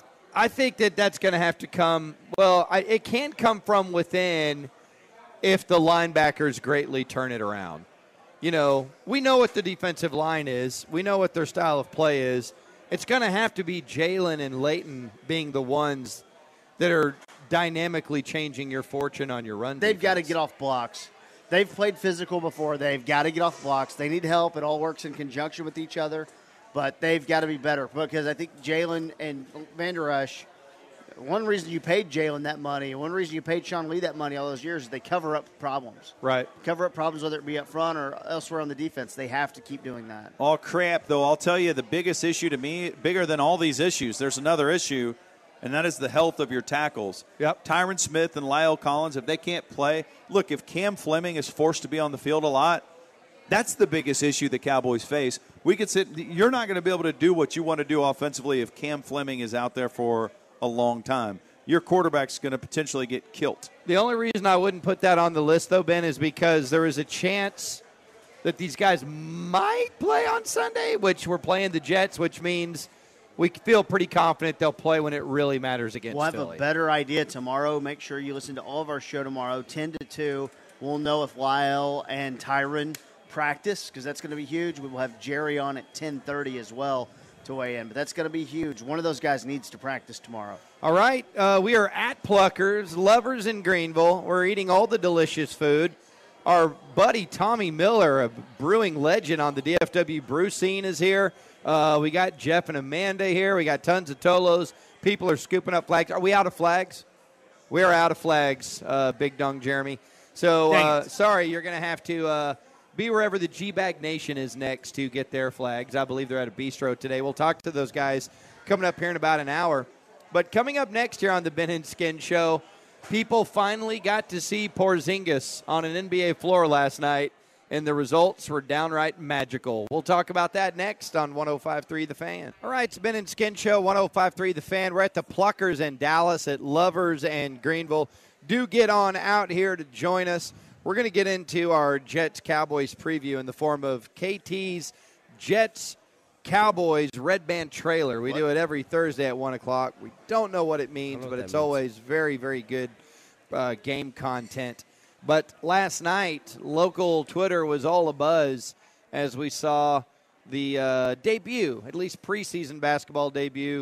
[SPEAKER 3] I think that that's going to have to come. Well, I, it can come from within if the linebackers greatly turn it around. You know, we know what the defensive line is. We know what their style of play is. It's going to have to be Jalen and Leighton being the ones that are dynamically changing your fortune on your run
[SPEAKER 6] They've
[SPEAKER 3] defense.
[SPEAKER 6] got to get off blocks. They've played physical before. They've got to get off blocks. They need help. It all works in conjunction with each other. But they've got to be better because I think Jalen and Van Der Esch, one reason you paid Jalen that money, one reason you paid Sean Lee that money all those years is they cover up problems.
[SPEAKER 3] Right.
[SPEAKER 6] Cover up problems, whether it be up front or elsewhere on the defense. They have to keep doing that.
[SPEAKER 5] All crap, though. I'll tell you the biggest issue to me, bigger than all these issues, there's another issue, and that is the health of your tackles.
[SPEAKER 3] Yep.
[SPEAKER 5] Tyron Smith and Lyle Collins, if they can't play, look, if Cam Fleming is forced to be on the field a lot, that's the biggest issue the Cowboys face. We could sit. You're not going to be able to do what you want to do offensively if Cam Fleming is out there for a long time. Your quarterback's going to potentially get killed.
[SPEAKER 3] The only reason I wouldn't put that on the list, though, Ben, is because there is a chance that these guys might play on Sunday, which we're playing the Jets, which means we feel pretty confident they'll play when it really matters against
[SPEAKER 6] We'll have
[SPEAKER 3] Philly.
[SPEAKER 6] a better idea tomorrow. Make sure you listen to all of our show tomorrow, ten to two. We'll know if Lyle and Tyron practice because that's going to be huge. We will have Jerry on at ten thirty as well to weigh in, but that's going to be huge. One of those guys needs to practice tomorrow.
[SPEAKER 3] All right, uh, we are at Pluckers, Lovers in Greenville. We're eating all the delicious food. Our buddy Tommy Miller, a brewing legend on the D F W brew scene, is here. Uh, we got Jeff and Amanda here. We got tons of Tolos. People are scooping up flags. Are we out of flags? We're out of flags, uh, Big Dong Jeremy. So, uh, sorry, you're going to have to uh, be wherever the G-Bag Nation is next to get their flags. I believe they're at a bistro today. We'll talk to those guys coming up here in about an hour. But coming up next here on the Ben and Skin Show, people finally got to see Porzingis on an N B A floor last night, and the results were downright magical. We'll talk about that next on one oh five point three The Fan. All right, it's Ben and Skin Show, one oh five point three The Fan. We're at the Pluckers in Dallas, at Lovers and Greenville. Do get on out here to join us. We're going to get into our Jets-Cowboys preview in the form of K T's Jets Cowboys Red Band Trailer. We what? do it every Thursday at one o'clock. We don't know what it means, but it's means. always very, very good uh, game content. But last night, local Twitter was all abuzz as we saw the uh, debut, at least preseason basketball debut,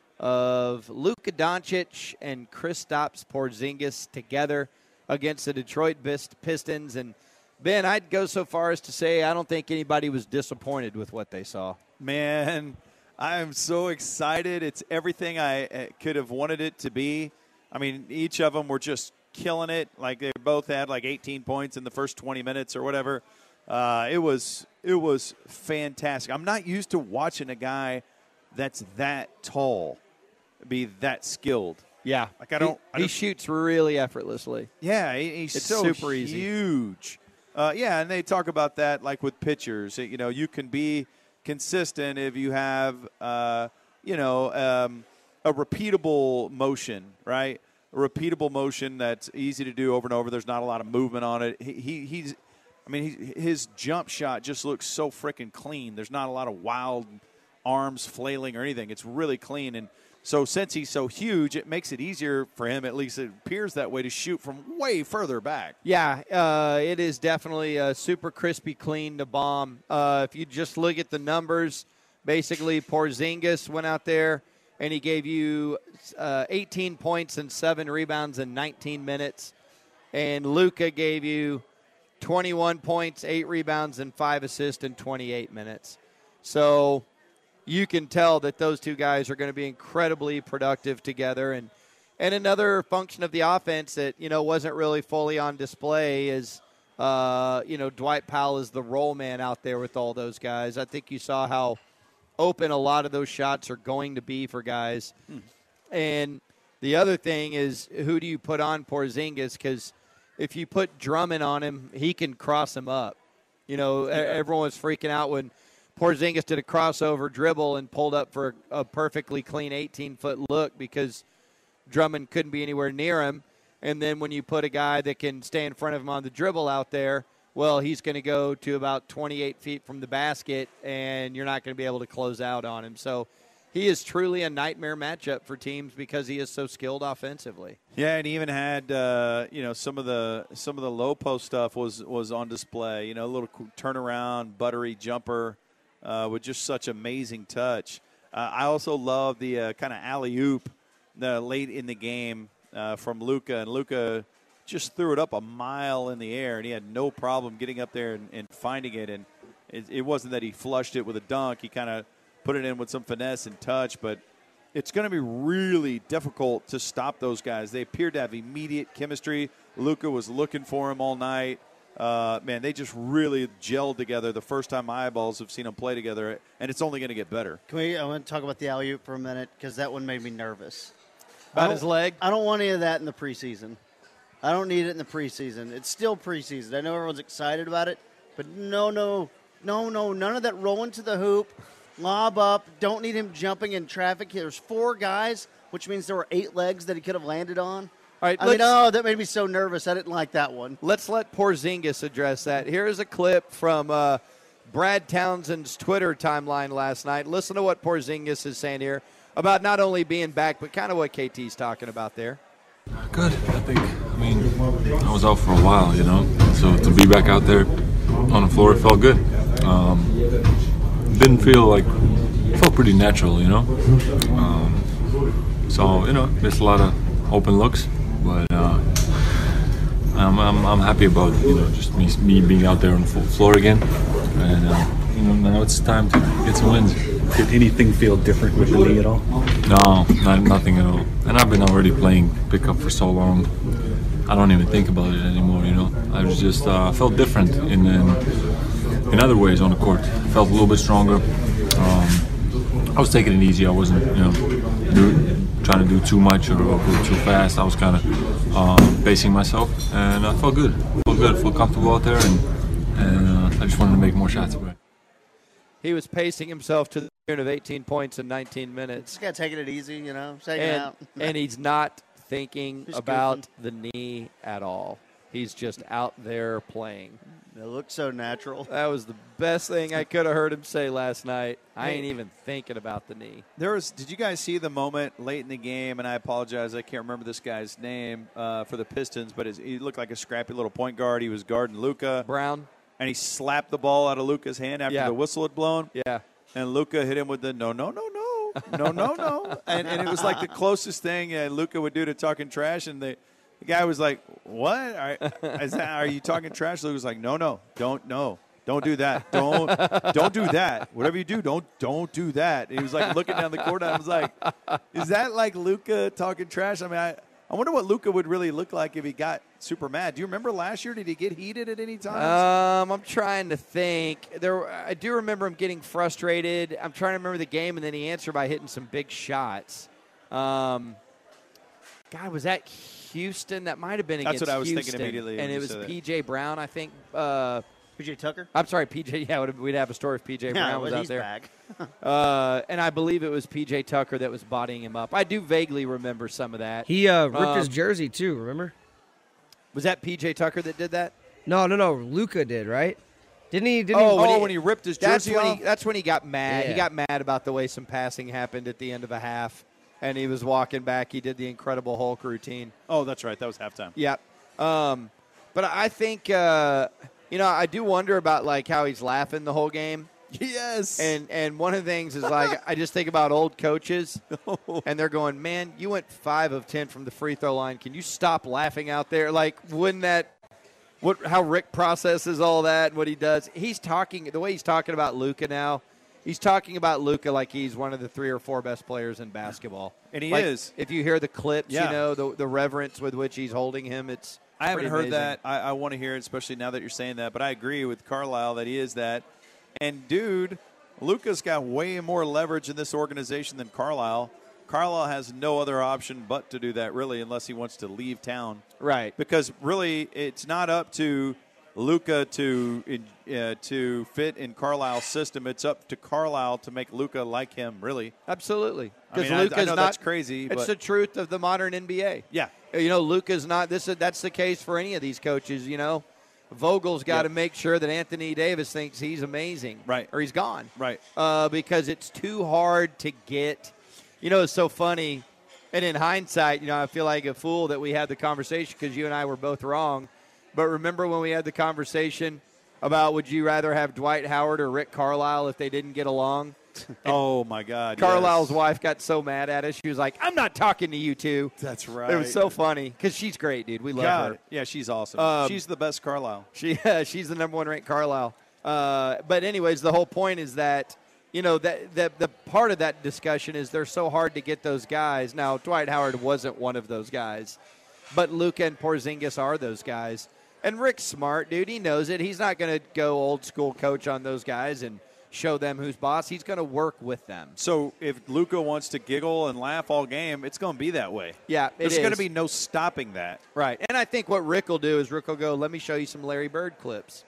[SPEAKER 3] of Luka Doncic and Kristaps Porzingis together against the Detroit Pistons. And, Ben, I'd go so far as to say I don't think anybody was disappointed with what they saw.
[SPEAKER 5] Man, I am so excited. It's everything I could have wanted it to be. I mean, each of them were just killing it. Like, they both had like eighteen points in the first twenty minutes or whatever. Uh, it was it was fantastic. I'm not used to watching a guy that's that tall be that skilled.
[SPEAKER 3] Yeah.
[SPEAKER 5] Like I don't.
[SPEAKER 3] He,
[SPEAKER 5] I don't,
[SPEAKER 3] he shoots really effortlessly.
[SPEAKER 5] Yeah, he, he's
[SPEAKER 3] it's
[SPEAKER 5] so
[SPEAKER 3] super easy.
[SPEAKER 5] huge. Uh, yeah, and they talk about that like with pitchers. You know, you can be consistent if you have, uh, you know, um, a repeatable motion, right? A repeatable motion that's easy to do over and over. There's not a lot of movement on it. He, he he's, I mean, he, his jump shot just looks so freaking clean. There's not a lot of wild arms flailing or anything. It's really clean. And so since he's so huge, it makes it easier for him, at least it appears that way, to shoot from way further back.
[SPEAKER 3] Yeah, uh, it is definitely a super crispy clean to bomb. Uh, if you just look at the numbers, basically Porzingis went out there and he gave you uh, eighteen points and seven rebounds in nineteen minutes. And Luka gave you twenty-one points, eight rebounds, and five assists in twenty-eight minutes. So you can tell that those two guys are going to be incredibly productive together. And and another function of the offense that, you know, wasn't really fully on display is, uh, you know, Dwight Powell is the roll man out there with all those guys. I think you saw how open a lot of those shots are going to be for guys. Hmm. And the other thing is, who do you put on Porzingis? Because if you put Drummond on him, he can cross him up. You know, yeah. Everyone was freaking out when Porzingis did a crossover dribble and pulled up for a perfectly clean eighteen-foot look because Drummond couldn't be anywhere near him. And then when you put a guy that can stay in front of him on the dribble out there, well, he's going to go to about twenty-eight feet from the basket, and you're not going to be able to close out on him. So he is truly a nightmare matchup for teams because he is so skilled offensively.
[SPEAKER 5] Yeah, and he even had uh, you know some of the some of the low post stuff was was on display. You know, a little turnaround, buttery jumper uh, with just such amazing touch. Uh, I also love the uh, kind of alley oop uh, late in the game uh, from Luka, and Luka just threw it up a mile in the air, and he had no problem getting up there and, and finding it. And it, it wasn't that he flushed it with a dunk; he kind of put it in with some finesse and touch, but it's going to be really difficult to stop those guys. They appeared to have immediate chemistry. Luka was looking for him all night. Uh, man, they just really gelled together the first time my eyeballs have seen them play together, and it's only going to get better.
[SPEAKER 6] Can we? I want to talk about the alley-oop for a minute because that one made me nervous.
[SPEAKER 3] About his leg?
[SPEAKER 6] I don't want any of that in the preseason. I don't need it in the preseason. It's still preseason. I know everyone's excited about it, but no, no, no, no, none of that rolling to the hoop. Lob up. Don't need him jumping in traffic. There's four guys, which means there were eight legs that he could have landed on.
[SPEAKER 3] All right,
[SPEAKER 6] I mean, oh, that made me so nervous. I didn't like that one.
[SPEAKER 3] Let's let Porzingis address that. Here is a clip from uh, Brad Townsend's Twitter timeline last night. Listen to what Porzingis is saying here about not only being back, but kind of what K T's talking about there.
[SPEAKER 7] Good. I think, I mean, I was out for a while, you know, so to be back out there on the floor, it felt good. Um, didn't feel like, it felt pretty natural, you know. Um, so, you know, there's a lot of open looks, but uh, I'm, I'm I'm happy about, you know, just me, me being out there on the floor again. And, uh, you know, now it's time to get some wins.
[SPEAKER 8] Did anything feel different with the knee at all?
[SPEAKER 7] No, not, nothing at all. And I've been already playing pickup for so long, I don't even think about it anymore, you know. I was just uh, felt different in, in in other ways on the court. Felt a little bit stronger. Um, I was taking it easy. I wasn't, you know, do, trying to do too much or, or go too fast. I was kind of uh, pacing myself, and I felt good. Felt good. Felt comfortable out there, and, and uh, I just wanted to make more shots.
[SPEAKER 3] He was pacing himself to the tune of eighteen points in nineteen minutes.
[SPEAKER 6] Just got taking it easy, you know, taking
[SPEAKER 3] and,
[SPEAKER 6] it out.
[SPEAKER 3] and he's not thinking
[SPEAKER 6] He's
[SPEAKER 3] about
[SPEAKER 6] goofing.
[SPEAKER 3] the knee at all. He's just out there playing.
[SPEAKER 6] It looked so natural.
[SPEAKER 3] That was the best thing I could have heard him say last night. I ain't even thinking about the knee.
[SPEAKER 5] There was. Did you guys see the moment late in the game? And I apologize, I can't remember this guy's name uh, for the Pistons, but his, he looked like a scrappy little point guard. He was guarding Luka
[SPEAKER 3] Brown,
[SPEAKER 5] and he slapped the ball out of Luka's hand after
[SPEAKER 3] Yeah.
[SPEAKER 5] the whistle had blown.
[SPEAKER 3] Yeah,
[SPEAKER 5] and Luka hit him with the no, no, no, no, no, no, no, and and it was like the closest thing uh, Luka would do to talking trash, and the. The guy was like, "What? Are, is that, are you talking trash?" Luke was like, "No, no, don't, no, don't do that. Don't, don't do that. Whatever you do, don't, don't do that." And he was like looking down the court, and I was like, "Is that like Luka talking trash?" I mean, I, I wonder what Luka would really look like if he got super mad. Do you remember last year? Did he get heated at any time?
[SPEAKER 3] Um, I'm trying to think. There, I do remember him getting frustrated. I'm trying to remember the game, and then he answered by hitting some big shots. Um, God, was that Houston? That might have been against
[SPEAKER 5] That's what I was
[SPEAKER 3] Houston.
[SPEAKER 5] thinking immediately.
[SPEAKER 3] And
[SPEAKER 5] when
[SPEAKER 3] it
[SPEAKER 5] you
[SPEAKER 3] was
[SPEAKER 5] said
[SPEAKER 3] P J Brown, I think. Uh,
[SPEAKER 6] P J Tucker?
[SPEAKER 3] I'm sorry, P J. Yeah, we'd have a story if P J
[SPEAKER 6] Yeah,
[SPEAKER 3] Brown was
[SPEAKER 6] but
[SPEAKER 3] out
[SPEAKER 6] he's
[SPEAKER 3] there.
[SPEAKER 6] back.
[SPEAKER 3] uh, and I believe it was P J Tucker that was bodying him up. I do vaguely remember some of that.
[SPEAKER 9] He uh, ripped
[SPEAKER 3] Um,
[SPEAKER 9] his jersey too. Remember?
[SPEAKER 3] Was that P J Tucker that did that?
[SPEAKER 9] No, no, no. Luka did, right? Didn't he? Didn't
[SPEAKER 3] Oh,
[SPEAKER 9] he?
[SPEAKER 3] when
[SPEAKER 5] oh,
[SPEAKER 3] he-
[SPEAKER 5] when he ripped his
[SPEAKER 3] That's
[SPEAKER 5] jersey
[SPEAKER 3] when
[SPEAKER 5] off.
[SPEAKER 3] he. That's when he got mad. He
[SPEAKER 9] Yeah.
[SPEAKER 3] got mad about the way some passing happened at the end of a half, and he was walking back. He did the Incredible Hulk routine.
[SPEAKER 5] Oh, that's right. That was halftime.
[SPEAKER 3] Yep. Um, but I think uh, you know I do wonder about like how he's laughing the whole game.
[SPEAKER 5] Yes.
[SPEAKER 3] And and one of the things is like I just think about old coaches, and they're going, "Man, you went five of ten from the free throw line. Can you stop laughing out there?" Like, wouldn't that? What? How Rick processes all that and what he does? He's talking the way he's talking about Luka now. He's talking about Luka like he's one of the three or four best players in basketball,
[SPEAKER 5] And he
[SPEAKER 3] Like,
[SPEAKER 5] is.
[SPEAKER 3] If you hear the clips,
[SPEAKER 5] Yeah.
[SPEAKER 3] you know the the reverence with which he's holding him. It's
[SPEAKER 5] I haven't
[SPEAKER 3] pretty
[SPEAKER 5] heard
[SPEAKER 3] amazing.
[SPEAKER 5] that. I, I want to hear it, especially now that you're saying that. But I agree with Carlisle that he is that. And, dude, Luka's got way more leverage in this organization than Carlisle. Carlisle has no other option but to do that, really, unless he wants to leave town.
[SPEAKER 3] Right.
[SPEAKER 5] Because, really, it's not up to Luka to uh, to fit in Carlisle's system. It's up to Carlisle to make Luka like him, really.
[SPEAKER 3] Absolutely.
[SPEAKER 5] I mean,
[SPEAKER 3] Luka's
[SPEAKER 5] I, I know
[SPEAKER 3] not,
[SPEAKER 5] that's crazy.
[SPEAKER 3] It's
[SPEAKER 5] but
[SPEAKER 3] the truth of the modern N B A.
[SPEAKER 5] Yeah.
[SPEAKER 3] You know, Luka's not this. That's the case for any of these coaches. You know, Vogel's got to
[SPEAKER 5] Yep.
[SPEAKER 3] make sure that Anthony Davis thinks he's amazing,
[SPEAKER 5] Right.
[SPEAKER 3] or he's gone,
[SPEAKER 5] Right.
[SPEAKER 3] Uh, because it's too hard to get. You know, it's so funny, and in hindsight, you know, I feel like a fool that we had the conversation because you and I were both wrong. But remember when we had the conversation about would you rather have Dwight Howard or Rick Carlisle if they didn't get along?
[SPEAKER 5] Oh, my God.
[SPEAKER 3] Carlisle's
[SPEAKER 5] yes.
[SPEAKER 3] wife got so mad at us. She was like, I'm not talking to you two.
[SPEAKER 5] That's right.
[SPEAKER 3] It was so funny because she's great, dude. We love
[SPEAKER 5] God.
[SPEAKER 3] her.
[SPEAKER 5] Yeah, she's awesome.
[SPEAKER 3] Um,
[SPEAKER 5] she's the best Carlisle.
[SPEAKER 3] She uh, She's the number one ranked Carlisle. Uh, but anyways, the whole point is that, you know, that, that the part of that discussion is they're so hard to get those guys. Now, Dwight Howard wasn't one of those guys, but Luka and Porzingis are those guys. And Rick's smart, dude. He knows it. He's not going to go old school coach on those guys and show them who's boss. He's going to work with them.
[SPEAKER 5] So if Luka wants to giggle and laugh all game, it's going to be that way.
[SPEAKER 3] Yeah, it
[SPEAKER 5] There's going to
[SPEAKER 3] is.
[SPEAKER 5] be no stopping that.
[SPEAKER 3] Right. And I think what Rick will do is Rick will go, let me show you some Larry Bird clips.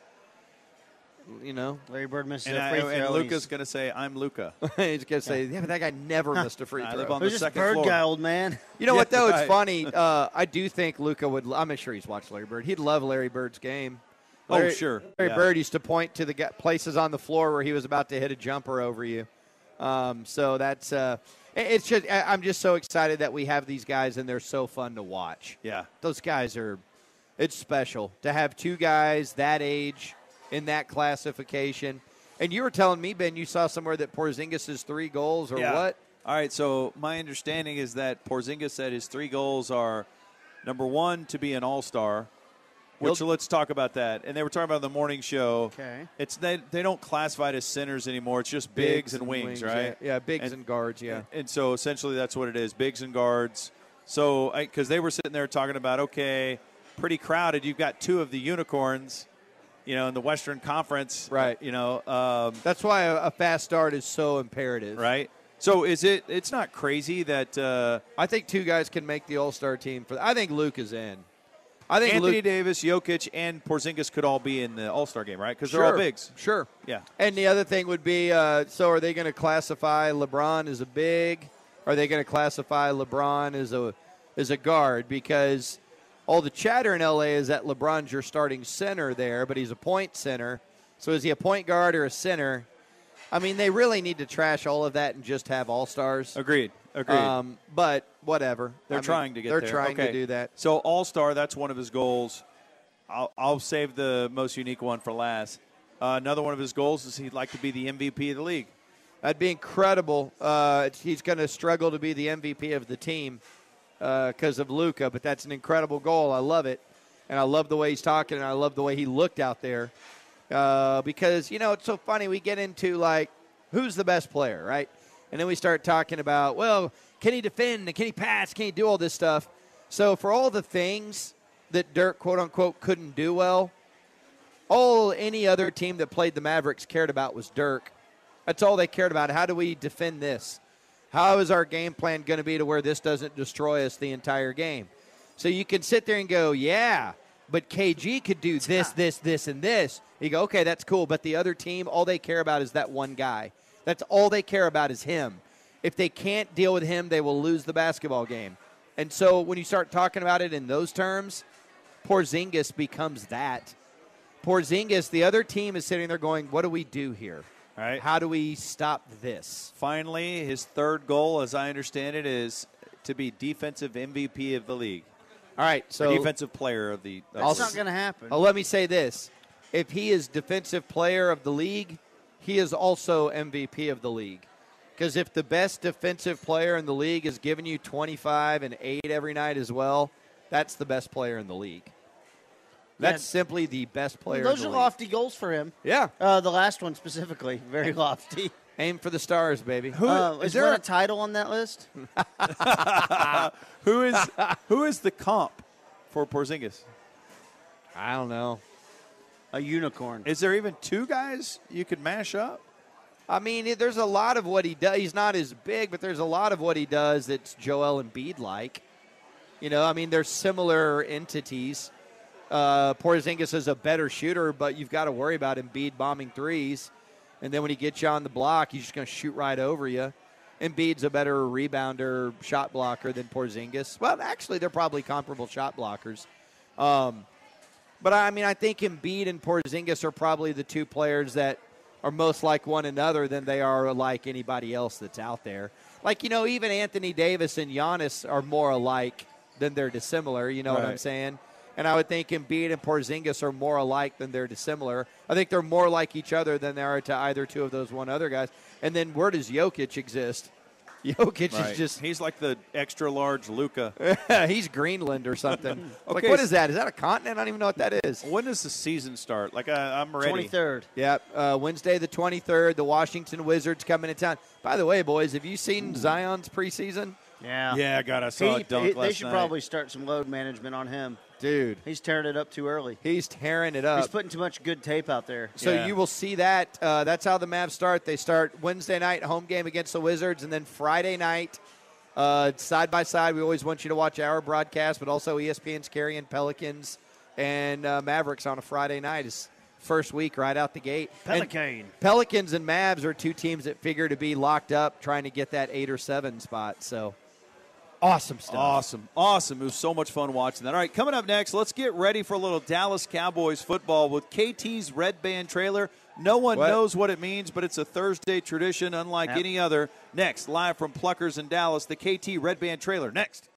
[SPEAKER 3] You know?
[SPEAKER 6] Larry Bird misses
[SPEAKER 5] And,
[SPEAKER 6] a
[SPEAKER 5] I,
[SPEAKER 6] free throw.
[SPEAKER 5] and
[SPEAKER 6] and
[SPEAKER 5] Luka's
[SPEAKER 6] he's-
[SPEAKER 5] going to say, I'm Luka.
[SPEAKER 3] He's going to say, yeah, but that guy never missed a free
[SPEAKER 5] I
[SPEAKER 3] throw.
[SPEAKER 5] live on
[SPEAKER 6] Who's
[SPEAKER 5] the
[SPEAKER 6] this
[SPEAKER 5] second
[SPEAKER 6] Bird
[SPEAKER 5] floor.
[SPEAKER 6] guy, old man?
[SPEAKER 3] You know what,
[SPEAKER 5] Yeah,
[SPEAKER 3] though? It's
[SPEAKER 5] right.
[SPEAKER 3] funny. Uh, I do think Luka would – I'm sure he's watched Larry Bird. He'd love Larry Bird's game.
[SPEAKER 5] Oh,
[SPEAKER 3] Larry,
[SPEAKER 5] sure.
[SPEAKER 3] Larry
[SPEAKER 5] Yeah.
[SPEAKER 3] Bird used to point to the ga- places on the floor where he was about to hit a jumper over you. Um, so that's uh, – it's just – I'm just so excited that we have these guys, and they're so fun to watch.
[SPEAKER 5] Yeah.
[SPEAKER 3] Those guys are – it's special to have two guys that age in that classification. And you were telling me, Ben, you saw somewhere that Porzingis' three goals or
[SPEAKER 5] Yeah.
[SPEAKER 3] what?
[SPEAKER 5] All right, so my understanding is that Porzingis said his three goals are, number one, to be an all-star, which
[SPEAKER 3] He'll-
[SPEAKER 5] let's talk about that. And they were talking about the morning show.
[SPEAKER 6] Okay.
[SPEAKER 5] It's they, they don't classify it as centers anymore. It's just bigs, and wings, right?
[SPEAKER 3] Yeah, yeah bigs and,
[SPEAKER 5] And-
[SPEAKER 3] guards, yeah.
[SPEAKER 5] And, and so essentially that's what it is, bigs and guards. So because they were sitting there talking about, okay, pretty crowded. You've got two of the unicorns, you know, in the Western Conference.
[SPEAKER 3] Right.
[SPEAKER 5] You know. Um,
[SPEAKER 3] That's why a, a fast start is so imperative.
[SPEAKER 5] right. So is it? It's not crazy that uh,
[SPEAKER 3] I think two guys can make the All-Star team. For I think Luke is in. I think
[SPEAKER 5] Anthony
[SPEAKER 3] Luke,
[SPEAKER 5] Davis, Jokic, and Porzingis could all be in the All-Star game, right? Because they're
[SPEAKER 3] sure,
[SPEAKER 5] all bigs.
[SPEAKER 3] Sure.
[SPEAKER 5] Yeah.
[SPEAKER 3] And the other thing would be, uh, so are they going to classify LeBron as a big? Are they going to classify LeBron as a as a guard? Because all the chatter in L A is that LeBron's your starting center there, but he's a point center. So is he a point guard or a center? I mean, they really need to trash all of that and just have all-stars.
[SPEAKER 5] Agreed. Agreed.
[SPEAKER 3] Um, but whatever.
[SPEAKER 5] they're
[SPEAKER 3] I mean,
[SPEAKER 5] trying to get
[SPEAKER 3] they're
[SPEAKER 5] there.
[SPEAKER 3] trying
[SPEAKER 5] Okay.
[SPEAKER 3] to do that.
[SPEAKER 5] So All-Star, that's one of his goals. I'll, I'll save the most unique one for last. Uh, another one of his goals is he'd like to be the M V P of the league.
[SPEAKER 3] That'd be incredible. Uh, he's going to struggle to be the M V P of the team because of Luka, but that's an incredible goal. I love it, and I love the way he's talking, and I love the way he looked out there. Uh, because, you know, it's so funny. We get into, like, who's the best player, right? And then we start talking about, well, can he defend? Can he pass? Can he do all this stuff? So for all the things that Dirk, quote-unquote, couldn't do well, all any other team that played the Mavericks cared about was Dirk. That's all they cared about. How do we defend this? How is our game plan going to be to where this doesn't destroy us the entire game? So you can sit there and go, yeah, but K G could do this, this, this, and this. You go, okay, that's cool. But the other team, all they care about is that one guy. That's all they care about is him. If they can't deal with him, they will lose the basketball game. And so when you start talking about it in those terms, Porzingis becomes that. Porzingis, the other team is sitting there going, what do we do here?
[SPEAKER 5] All right.
[SPEAKER 3] How do we stop this?
[SPEAKER 5] Finally, his third goal, as I understand it, is to be defensive M V P of the league.
[SPEAKER 3] All right,
[SPEAKER 5] So
[SPEAKER 3] so
[SPEAKER 5] defensive player of the. Of
[SPEAKER 6] That's
[SPEAKER 5] the
[SPEAKER 6] not going to happen.
[SPEAKER 3] uh, let me say this. If he is defensive player of the league, he is also M V P of the league. Because if the best defensive player in the league is giving you twenty-five and eight every night as well, that's the best player in the league. That's
[SPEAKER 6] Yeah.
[SPEAKER 3] simply the best player
[SPEAKER 6] Those
[SPEAKER 3] in
[SPEAKER 6] are
[SPEAKER 3] the league.
[SPEAKER 6] lofty goals for him.
[SPEAKER 3] Yeah.
[SPEAKER 6] Uh, the last one specifically, very lofty.
[SPEAKER 3] Aim for the stars, baby.
[SPEAKER 6] Uh,
[SPEAKER 5] is
[SPEAKER 6] is
[SPEAKER 5] there
[SPEAKER 6] there
[SPEAKER 5] a-
[SPEAKER 6] a title on that list?
[SPEAKER 5] Who is who is the comp for Porzingis?
[SPEAKER 3] I don't know.
[SPEAKER 6] A unicorn.
[SPEAKER 5] Is there even two guys you could mash up?
[SPEAKER 3] I mean, it- there's a lot of what he does. He's not as big, but there's a lot of what he does that's Joel Embiid-like. You know, I mean, they're similar entities. uh, Porzingis is a better shooter, but you've got to worry about Embiid bombing threes. And then when he gets you on the block, he's just going to shoot right over you. Embiid's a better rebounder, shot blocker than Porzingis. Well, actually, they're probably comparable shot blockers. Um, but, I mean, I think Embiid and Porzingis are probably the two players that are most like one another than they are like anybody else that's out there. Like, you know, even Anthony Davis and Giannis are more alike than they're dissimilar. You know right. what I'm saying? And I would think Embiid and Porzingis are more alike than they're dissimilar. I think they're more like each other than they are to either two of those one other guys. And then where does Jokic exist? Jokic right. is just...
[SPEAKER 5] He's like the extra-large Luka.
[SPEAKER 3] He's Greenland or something. okay. Like, what is that? Is that a continent? I don't even know what that is.
[SPEAKER 5] When does the season start? Like, I, I'm ready.
[SPEAKER 6] twenty-third.
[SPEAKER 3] Yeah, uh, Wednesday the twenty-third, the Washington Wizards coming to town. By the way, boys, have you seen Zion's preseason?
[SPEAKER 6] Yeah.
[SPEAKER 5] Yeah, God, I saw
[SPEAKER 6] he,
[SPEAKER 5] it dunk
[SPEAKER 6] he,
[SPEAKER 5] last
[SPEAKER 6] They should
[SPEAKER 5] night.
[SPEAKER 6] probably start some load management on him.
[SPEAKER 3] Dude.
[SPEAKER 6] He's tearing it up too early.
[SPEAKER 3] He's tearing it up.
[SPEAKER 6] He's putting too much good tape out there.
[SPEAKER 3] So
[SPEAKER 6] yeah.
[SPEAKER 3] you will see that. Uh, that's how the Mavs start. They start Wednesday night, home game against the Wizards, and then Friday night, uh, side by side. We always want you to watch our broadcast, but also E S P N's carrying Pelicans and uh, Mavericks on a Friday night. Is first week right out the gate.
[SPEAKER 6] Pelican.
[SPEAKER 3] And Pelicans and Mavs are two teams that figure to be locked up trying to get that eight or seven spot. So awesome stuff.
[SPEAKER 5] Awesome. Awesome. It was so much fun watching that. All right, coming up next, let's get ready for a little Dallas Cowboys football with K T's Red Band trailer. No one
[SPEAKER 3] what?
[SPEAKER 5] knows what it means, but it's a Thursday tradition unlike
[SPEAKER 6] yep.
[SPEAKER 5] any other. Next, live from Pluckers in Dallas, the K T Red Band trailer. Next.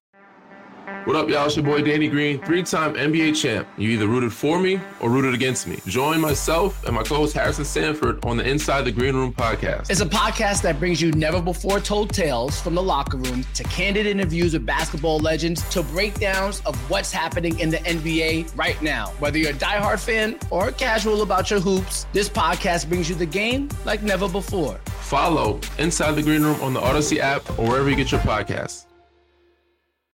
[SPEAKER 10] What up, y'all? It's your boy Danny Green, three-time N B A champ. You either rooted for me or rooted against me. Join myself and my co-host Harrison Sanford on the Inside the Green Room podcast.
[SPEAKER 11] It's a podcast that brings you never-before-told tales from the locker room to candid interviews with basketball legends to breakdowns of what's happening in the N B A right now. Whether you're a diehard fan or casual about your hoops, this podcast brings you the game like never before.
[SPEAKER 10] Follow Inside the Green Room on the Odyssey app or wherever you get your podcasts.